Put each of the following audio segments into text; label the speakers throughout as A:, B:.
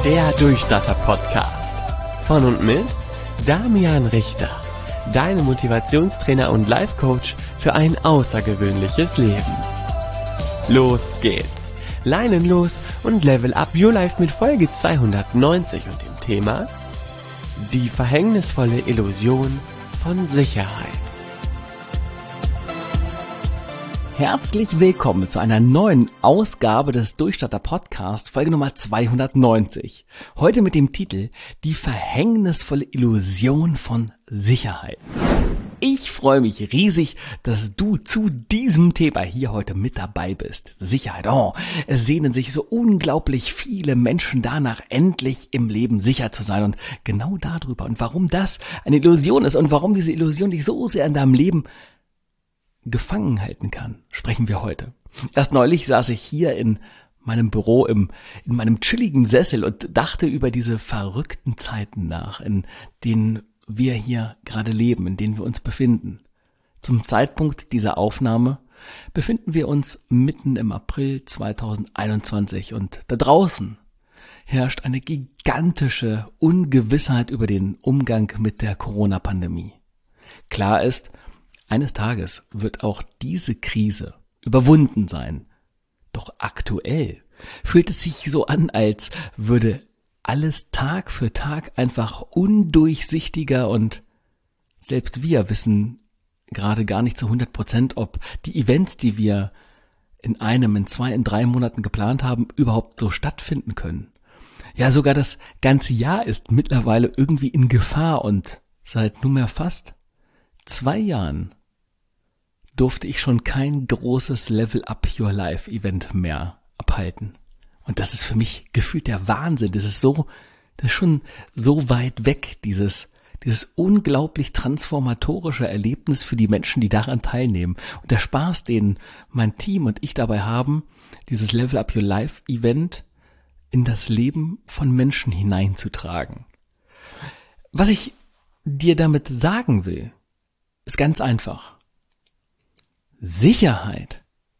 A: Der Durchstarter-Podcast. Von und mit Damian Richter. Deine Motivationstrainer und Life-Coach für ein außergewöhnliches Leben. Los geht's. Leinen los und Level Up Your Life mit Folge 290 und dem Thema Die verhängnisvolle Illusion von Sicherheit.
B: Herzlich willkommen zu einer neuen Ausgabe des Durchstarter Podcast, Folge Nummer 290. Heute mit dem Titel Die verhängnisvolle Illusion von Sicherheit. Ich freue mich riesig, dass du zu diesem Thema hier heute mit dabei bist. Sicherheit, es sehnen sich so unglaublich viele Menschen danach, endlich im Leben sicher zu sein. Und genau darüber und warum das eine Illusion ist und warum diese Illusion dich so sehr in deinem Leben gefangen halten kann, sprechen wir heute. Erst neulich saß ich hier in meinem Büro, in meinem chilligen Sessel und dachte über diese verrückten Zeiten nach, in denen wir hier gerade leben, in denen wir uns befinden. Zum Zeitpunkt dieser Aufnahme befinden wir uns mitten im April 2021 und da draußen herrscht eine gigantische Ungewissheit über den Umgang mit der Corona-Pandemie. Klar ist, eines Tages wird auch diese Krise überwunden sein. Doch aktuell fühlt es sich so an, als würde alles Tag für Tag einfach undurchsichtiger und selbst wir wissen gerade gar nicht zu 100%, ob die Events, die wir in 2, in 3 Monaten geplant haben, überhaupt so stattfinden können. Ja, sogar das ganze Jahr ist mittlerweile irgendwie in Gefahr und seit nunmehr fast 2 Jahren durfte ich schon kein großes Level Up Your Life Event mehr abhalten. Und das ist für mich gefühlt der Wahnsinn. Das ist schon so weit weg, dieses unglaublich transformatorische Erlebnis für die Menschen, die daran teilnehmen. Und der Spaß, den mein Team und ich dabei haben, dieses Level Up Your Life Event in das Leben von Menschen hineinzutragen. Was ich dir damit sagen will, ist ganz einfach. Sicherheit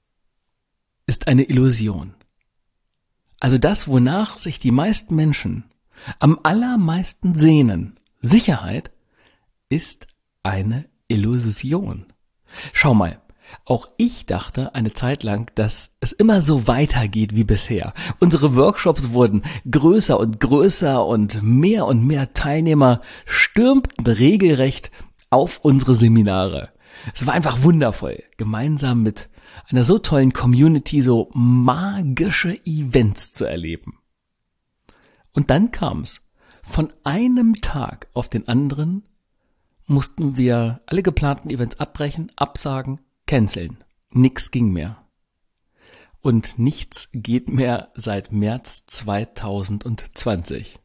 B: ist eine Illusion. Also das, wonach sich die meisten Menschen am allermeisten sehnen, Sicherheit, ist eine Illusion. Schau mal, auch ich dachte eine Zeit lang, dass es immer so weitergeht wie bisher. Unsere Workshops wurden größer und mehr Teilnehmer stürmten regelrecht auf unsere Seminare. Es war einfach wundervoll, gemeinsam mit einer so tollen Community so magische Events zu erleben. Und dann kam's. Von einem Tag auf den anderen mussten wir alle geplanten Events abbrechen, absagen, canceln. Nix ging mehr. Und nichts geht mehr seit März 2020.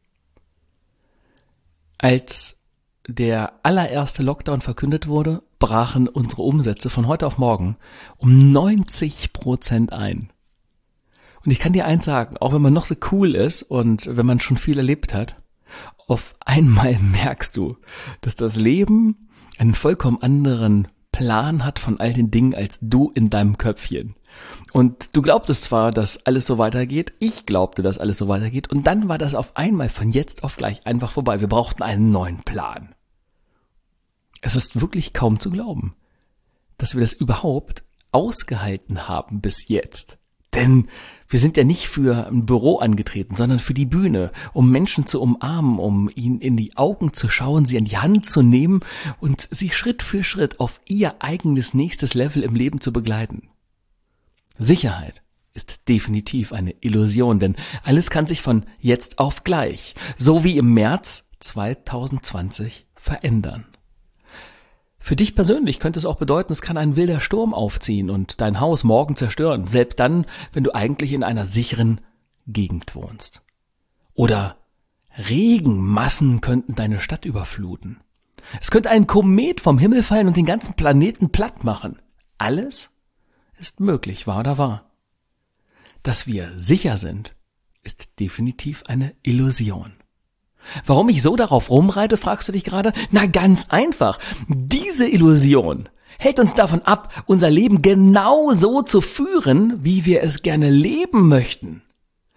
B: Als der allererste Lockdown verkündet wurde, brachen unsere Umsätze von heute auf morgen um 90% ein. Und ich kann dir eins sagen, auch wenn man noch so cool ist und wenn man schon viel erlebt hat, auf einmal merkst du, dass das Leben einen vollkommen anderen Plan hat von all den Dingen als du in deinem Köpfchen. Und du glaubtest zwar, dass alles so weitergeht, ich glaubte, dass alles so weitergeht, und dann war das auf einmal von jetzt auf gleich einfach vorbei. Wir brauchten einen neuen Plan. Es ist wirklich kaum zu glauben, dass wir das überhaupt ausgehalten haben bis jetzt. Denn wir sind ja nicht für ein Büro angetreten, sondern für die Bühne, um Menschen zu umarmen, um ihnen in die Augen zu schauen, sie an die Hand zu nehmen und sie Schritt für Schritt auf ihr eigenes nächstes Level im Leben zu begleiten. Sicherheit ist definitiv eine Illusion, denn alles kann sich von jetzt auf gleich, so wie im März 2020, verändern. Für dich persönlich könnte es auch bedeuten, es kann ein wilder Sturm aufziehen und dein Haus morgen zerstören, selbst dann, wenn du eigentlich in einer sicheren Gegend wohnst. Oder Regenmassen könnten deine Stadt überfluten. Es könnte ein Komet vom Himmel fallen und den ganzen Planeten platt machen. Alles ist möglich, wahr oder wahr? Dass wir sicher sind, ist definitiv eine Illusion. Warum ich so darauf rumreite, fragst du dich gerade? Na, ganz einfach. Diese Illusion hält uns davon ab, unser Leben genau so zu führen, wie wir es gerne leben möchten.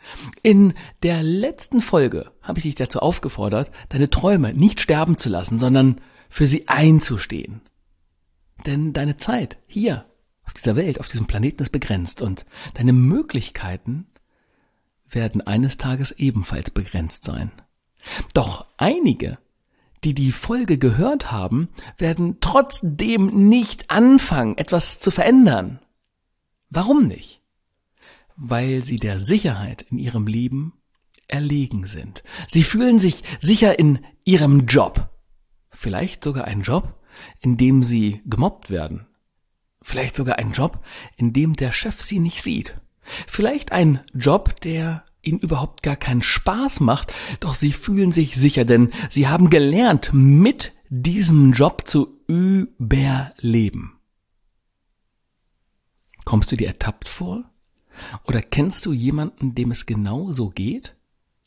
B: In der letzten Folge habe ich dich dazu aufgefordert, deine Träume nicht sterben zu lassen, sondern für sie einzustehen. Denn deine Zeit hier auf dieser Welt, auf diesem Planeten ist begrenzt und deine Möglichkeiten werden eines Tages ebenfalls begrenzt sein. Doch einige, die die Folge gehört haben, werden trotzdem nicht anfangen, etwas zu verändern. Warum nicht? Weil sie der Sicherheit in ihrem Leben erlegen sind. Sie fühlen sich sicher in ihrem Job. Vielleicht sogar ein Job, in dem sie gemobbt werden. Vielleicht sogar ein Job, in dem der Chef sie nicht sieht. Vielleicht ein Job, der ihnen überhaupt gar keinen Spaß macht, doch sie fühlen sich sicher, denn sie haben gelernt, mit diesem Job zu überleben. Kommst du dir ertappt vor? Oder kennst du jemanden, dem es genauso geht?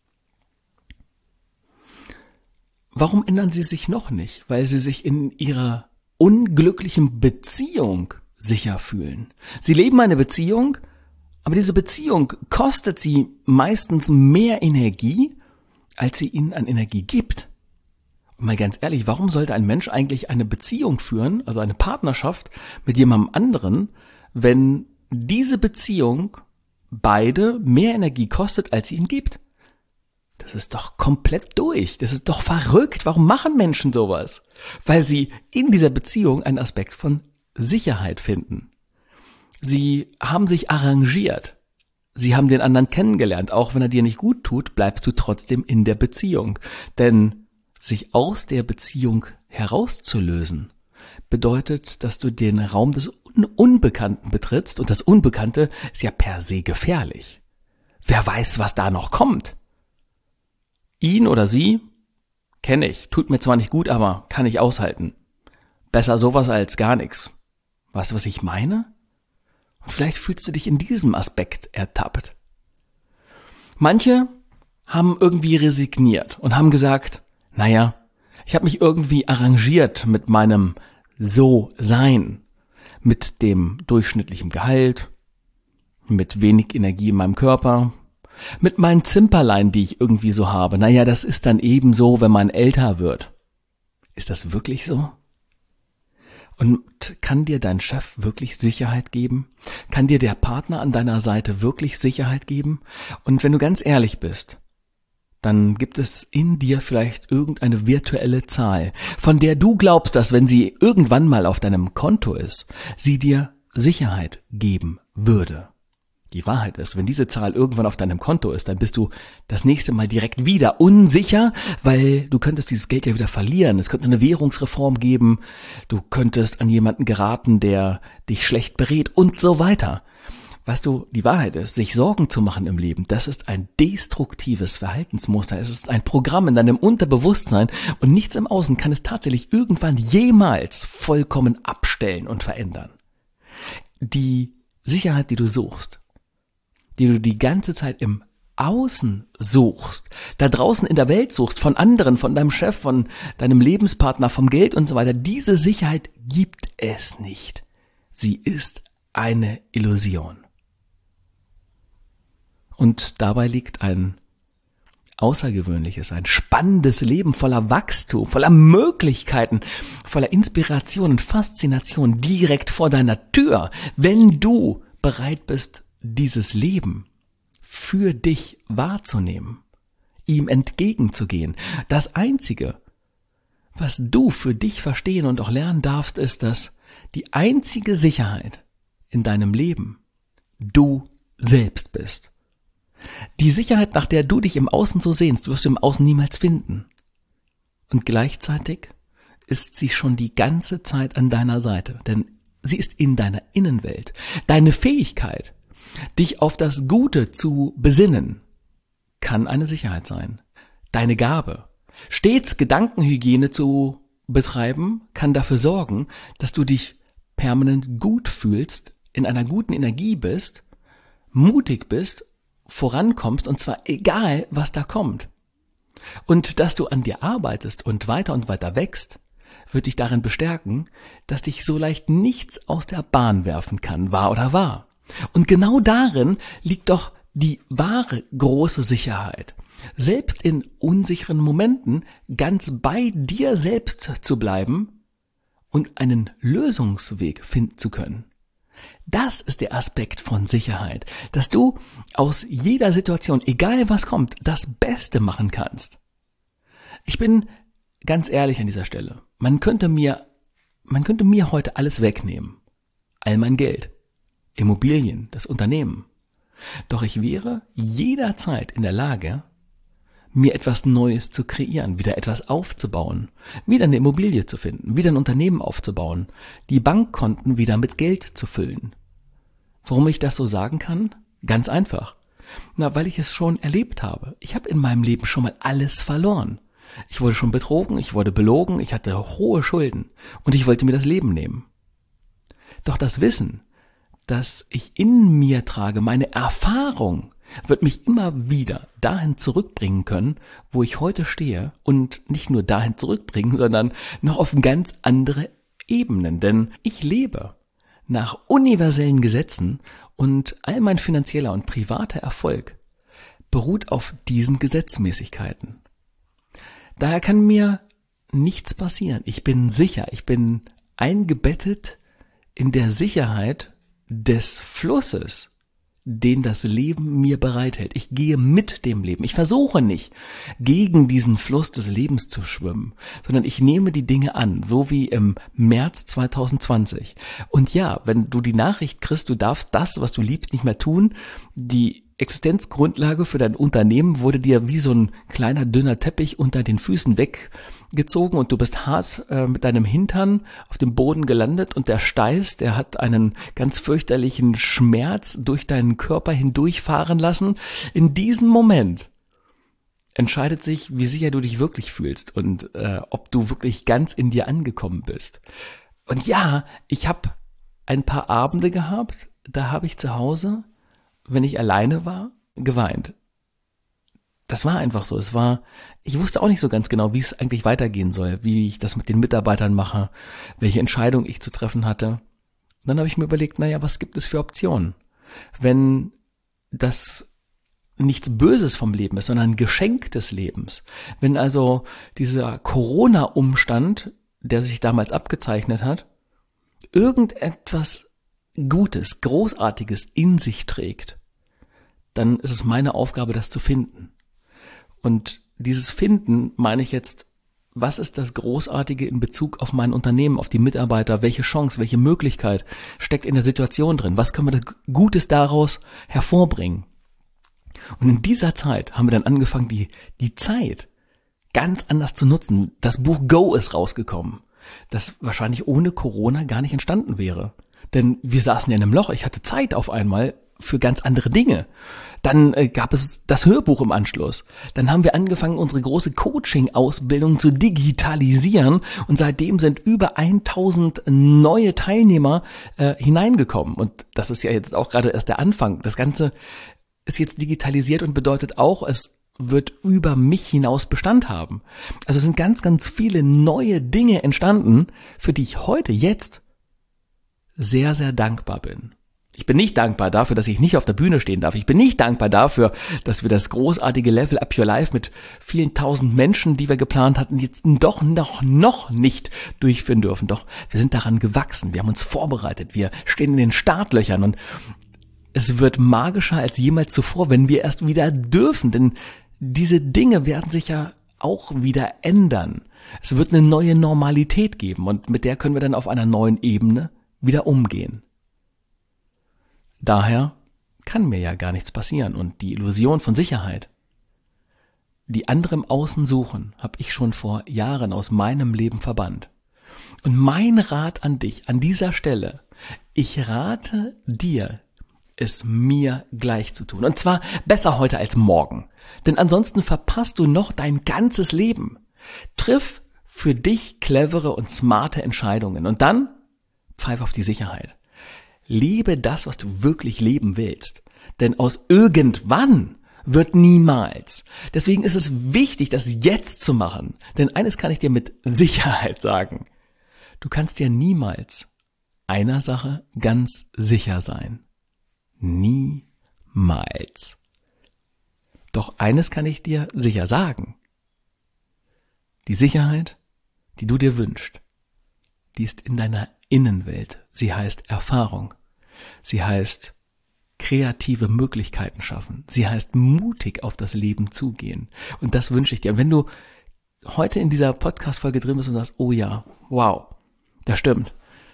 B: Warum ändern sie sich noch nicht? Weil sie sich in ihrer unglücklichen Beziehung sicher fühlen. Sie leben eine Beziehung, aber diese Beziehung kostet sie meistens mehr Energie, als sie ihnen an Energie gibt. Und mal ganz ehrlich, warum sollte ein Mensch eigentlich eine Beziehung führen, also eine Partnerschaft mit jemandem anderen, wenn diese Beziehung beide mehr Energie kostet, als sie ihnen gibt? Das ist doch komplett durch. Das ist doch verrückt. Warum machen Menschen sowas? Weil sie in dieser Beziehung einen Aspekt von Sicherheit finden. Sie haben sich arrangiert. Sie haben den anderen kennengelernt. Auch wenn er dir nicht gut tut, bleibst du trotzdem in der Beziehung. Denn sich aus der Beziehung herauszulösen, bedeutet, dass du den Raum des Unbekannten betrittst. Und das Unbekannte ist ja per se gefährlich. Wer weiß, was da noch kommt? Ihn oder sie kenne ich. Tut mir zwar nicht gut, aber kann ich aushalten. Besser sowas als gar nichts. Weißt du, was ich meine? Und vielleicht fühlst du dich in diesem Aspekt ertappt. Manche haben irgendwie resigniert und haben gesagt, naja, ich habe mich irgendwie arrangiert mit meinem So-Sein, mit dem durchschnittlichen Gehalt, mit wenig Energie in meinem Körper, mit meinen Zimperlein, die ich irgendwie so habe. Naja, das ist dann eben so, wenn man älter wird. Ist das wirklich so? Und kann dir dein Chef wirklich Sicherheit geben? Kann dir der Partner an deiner Seite wirklich Sicherheit geben? Und wenn du ganz ehrlich bist, dann gibt es in dir vielleicht irgendeine virtuelle Zahl, von der du glaubst, dass wenn sie irgendwann mal auf deinem Konto ist, sie dir Sicherheit geben würde. Die Wahrheit ist, wenn diese Zahl irgendwann auf deinem Konto ist, dann bist du das nächste Mal direkt wieder unsicher, weil du könntest dieses Geld ja wieder verlieren. Es könnte eine Währungsreform geben, du könntest an jemanden geraten, der dich schlecht berät und so weiter. Weißt du, die Wahrheit ist, sich Sorgen zu machen im Leben, das ist ein destruktives Verhaltensmuster. Es ist ein Programm in deinem Unterbewusstsein und nichts im Außen kann es tatsächlich irgendwann jemals vollkommen abstellen und verändern. Die Sicherheit, die du suchst, die du die ganze Zeit im Außen suchst, da draußen in der Welt suchst, von anderen, von deinem Chef, von deinem Lebenspartner, vom Geld und so weiter, diese Sicherheit gibt es nicht. Sie ist eine Illusion. Und dabei liegt ein außergewöhnliches, ein spannendes Leben voller Wachstum, voller Möglichkeiten, voller Inspiration und Faszination direkt vor deiner Tür, wenn du bereit bist, dieses Leben für dich wahrzunehmen, ihm entgegenzugehen. Das Einzige, was du für dich verstehen und auch lernen darfst, ist, dass die einzige Sicherheit in deinem Leben du selbst bist. Die Sicherheit, nach der du dich im Außen so sehnst, wirst du im Außen niemals finden. Und gleichzeitig ist sie schon die ganze Zeit an deiner Seite, denn sie ist in deiner Innenwelt. Deine Fähigkeit, dich auf das Gute zu besinnen, kann eine Sicherheit sein. Deine Gabe, stets Gedankenhygiene zu betreiben, kann dafür sorgen, dass du dich permanent gut fühlst, in einer guten Energie bist, mutig bist, vorankommst und zwar egal, was da kommt. Und dass du an dir arbeitest und weiter wächst, wird dich darin bestärken, dass dich so leicht nichts aus der Bahn werfen kann, wahr oder wahr. Und genau darin liegt doch die wahre große Sicherheit, selbst in unsicheren Momenten ganz bei dir selbst zu bleiben und einen Lösungsweg finden zu können. Das ist der Aspekt von Sicherheit, dass du aus jeder Situation, egal was kommt, das Beste machen kannst. Ich bin ganz ehrlich an dieser Stelle. Man könnte mir heute alles wegnehmen. All mein Geld, Immobilien, das Unternehmen. Doch ich wäre jederzeit in der Lage, mir etwas Neues zu kreieren, wieder etwas aufzubauen, wieder eine Immobilie zu finden, wieder ein Unternehmen aufzubauen, die Bankkonten wieder mit Geld zu füllen. Warum ich das so sagen kann? Ganz einfach. Weil ich es schon erlebt habe. Ich habe in meinem Leben schon mal alles verloren. Ich wurde schon betrogen, ich wurde belogen, ich hatte hohe Schulden und ich wollte mir das Leben nehmen. Doch das Wissen, das ich in mir trage, meine Erfahrung, wird mich immer wieder dahin zurückbringen können, wo ich heute stehe und nicht nur dahin zurückbringen, sondern noch auf ganz andere Ebenen, denn ich lebe nach universellen Gesetzen und all mein finanzieller und privater Erfolg beruht auf diesen Gesetzmäßigkeiten. Daher kann mir nichts passieren. Ich bin sicher, ich bin eingebettet in der Sicherheit des Flusses, den das Leben mir bereithält. Ich gehe mit dem Leben. Ich versuche nicht, gegen diesen Fluss des Lebens zu schwimmen, sondern ich nehme die Dinge an, so wie im März 2020. Und ja, wenn du die Nachricht kriegst, du darfst das, was du liebst, nicht mehr tun, die Existenzgrundlage für dein Unternehmen wurde dir wie so ein kleiner dünner Teppich unter den Füßen weggezogen und du bist hart mit deinem Hintern auf dem Boden gelandet und der Steiß, der hat einen ganz fürchterlichen Schmerz durch deinen Körper hindurchfahren lassen. In diesem Moment entscheidet sich, wie sicher du dich wirklich fühlst und ob du wirklich ganz in dir angekommen bist. Und ja, ich habe ein paar Abende gehabt, da habe ich zu Hause, wenn ich alleine war, geweint. Das war einfach so. Ich wusste auch nicht so ganz genau, wie es eigentlich weitergehen soll, wie ich das mit den Mitarbeitern mache, welche Entscheidung ich zu treffen hatte. Und dann habe ich mir überlegt, was gibt es für Optionen? Wenn das nichts Böses vom Leben ist, sondern ein Geschenk des Lebens. Wenn also dieser Corona-Umstand, der sich damals abgezeichnet hat, irgendetwas Gutes, Großartiges in sich trägt, dann ist es meine Aufgabe, das zu finden. Und dieses Finden meine ich jetzt, was ist das Großartige in Bezug auf mein Unternehmen, auf die Mitarbeiter, welche Chance, welche Möglichkeit steckt in der Situation drin, was können wir da Gutes daraus hervorbringen. Und in dieser Zeit haben wir dann angefangen, die Zeit ganz anders zu nutzen. Das Buch Go ist rausgekommen, das wahrscheinlich ohne Corona gar nicht entstanden wäre. Denn wir saßen ja in einem Loch, ich hatte Zeit auf einmal für ganz andere Dinge. Dann gab es das Hörbuch im Anschluss. Dann haben wir angefangen, unsere große Coaching-Ausbildung zu digitalisieren und seitdem sind über 1000 neue Teilnehmer hineingekommen. Und das ist ja jetzt auch gerade erst der Anfang. Das Ganze ist jetzt digitalisiert und bedeutet auch, es wird über mich hinaus Bestand haben. Also es sind ganz, ganz viele neue Dinge entstanden, für die ich heute, jetzt sehr, sehr dankbar bin. Ich bin nicht dankbar dafür, dass ich nicht auf der Bühne stehen darf. Ich bin nicht dankbar dafür, dass wir das großartige Level Up Your Life mit vielen tausend Menschen, die wir geplant hatten, jetzt doch noch nicht durchführen dürfen. Doch wir sind daran gewachsen. Wir haben uns vorbereitet. Wir stehen in den Startlöchern und es wird magischer als jemals zuvor, wenn wir erst wieder dürfen. Denn diese Dinge werden sich ja auch wieder ändern. Es wird eine neue Normalität geben und mit der können wir dann auf einer neuen Ebene wieder umgehen. Daher kann mir ja gar nichts passieren und die Illusion von Sicherheit, die andere im Außen suchen, habe ich schon vor Jahren aus meinem Leben verbannt. Und mein Rat an dich an dieser Stelle, ich rate dir, es mir gleich zu tun. Und zwar besser heute als morgen. Denn ansonsten verpasst du noch dein ganzes Leben. Triff für dich clevere und smarte Entscheidungen und dann pfeif auf die Sicherheit. Lebe das, was du wirklich leben willst. Denn aus irgendwann wird niemals. Deswegen ist es wichtig, das jetzt zu machen. Denn eines kann ich dir mit Sicherheit sagen. Du kannst dir niemals einer Sache ganz sicher sein. Niemals. Doch eines kann ich dir sicher sagen. Die Sicherheit, die du dir wünschst, die ist in deiner Innenwelt. Sie heißt Erfahrung. Sie heißt kreative Möglichkeiten schaffen. Sie heißt mutig auf das Leben zugehen. Und das wünsche ich dir. Und wenn du heute in dieser Podcast-Folge drin bist und sagst, oh ja, wow, das stimmt.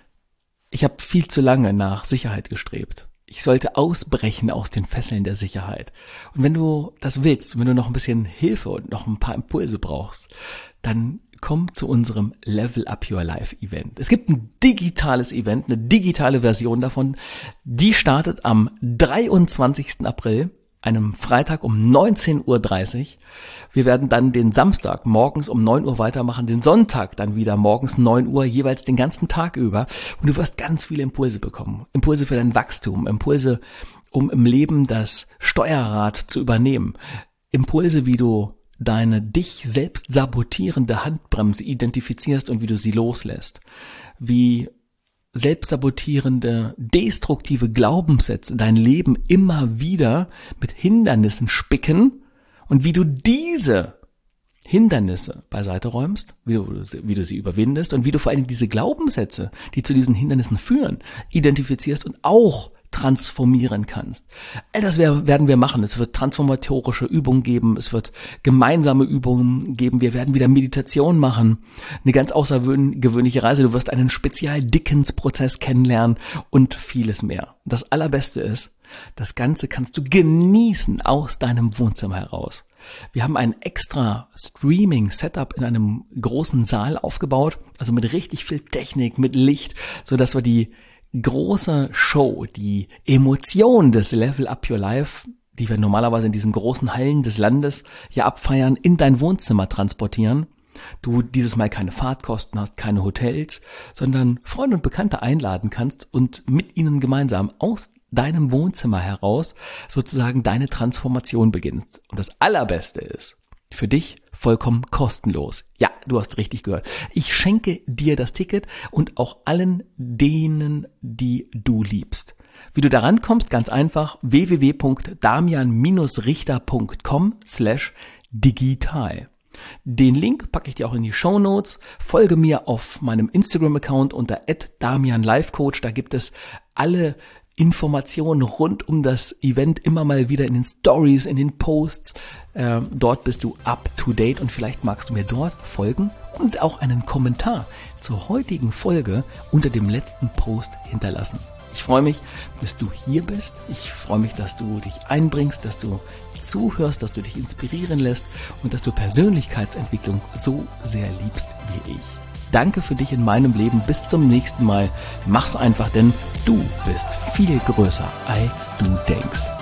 B: Ich habe viel zu lange nach Sicherheit gestrebt. Ich sollte ausbrechen aus den Fesseln der Sicherheit. Und wenn du das willst, wenn du noch ein bisschen Hilfe und noch ein paar Impulse brauchst, dann komm zu unserem Level Up Your Life Event. Es gibt ein digitales Event, eine digitale Version davon. Die startet am 23. April, einem Freitag um 19:30 Uhr. Wir werden dann den Samstag morgens um 9 Uhr weitermachen, den Sonntag dann wieder morgens 9 Uhr, jeweils den ganzen Tag über. Und du wirst ganz viele Impulse bekommen. Impulse für dein Wachstum, Impulse, um im Leben das Steuerrad zu übernehmen. Impulse, wie du deine dich selbst sabotierende Handbremse identifizierst und wie du sie loslässt. Wie selbstsabotierende, destruktive Glaubenssätze dein Leben immer wieder mit Hindernissen spicken und wie du diese Hindernisse beiseite räumst, wie du sie überwindest und wie du vor allem diese Glaubenssätze, die zu diesen Hindernissen führen, identifizierst und auch transformieren kannst. Das werden wir machen. Es wird transformatorische Übungen geben. Es wird gemeinsame Übungen geben. Wir werden wieder Meditation machen. Eine ganz außergewöhnliche Reise. Du wirst einen Spezial-Dickens-Prozess kennenlernen und vieles mehr. Das Allerbeste ist, das Ganze kannst du genießen aus deinem Wohnzimmer heraus. Wir haben ein extra Streaming-Setup in einem großen Saal aufgebaut, also mit richtig viel Technik, mit Licht, so dass wir die große Show, die Emotion des Level Up Your Life, die wir normalerweise in diesen großen Hallen des Landes ja abfeiern, in dein Wohnzimmer transportieren. Du dieses Mal keine Fahrtkosten hast, keine Hotels, sondern Freunde und Bekannte einladen kannst und mit ihnen gemeinsam aus deinem Wohnzimmer heraus sozusagen deine Transformation beginnst. Und das Allerbeste ist, für dich vollkommen kostenlos. Ja, du hast richtig gehört. Ich schenke dir das Ticket und auch allen denen, die du liebst. Wie du da rankommst, ganz einfach, www.damian-richter.com/digital. Den Link packe ich dir auch in die Shownotes. Folge mir auf meinem Instagram-Account unter @damianlifecoach. Da gibt es alle Informationen rund um das Event immer mal wieder in den Stories, in den Posts. Dort bist du up to date und vielleicht magst du mir dort folgen und auch einen Kommentar zur heutigen Folge unter dem letzten Post hinterlassen. Ich freue mich, dass du hier bist. Ich freue mich, dass du dich einbringst, dass du zuhörst, dass du dich inspirieren lässt und dass du Persönlichkeitsentwicklung so sehr liebst wie ich. Danke für dich in meinem Leben. Bis zum nächsten Mal. Mach's einfach, denn du bist viel größer, als du denkst.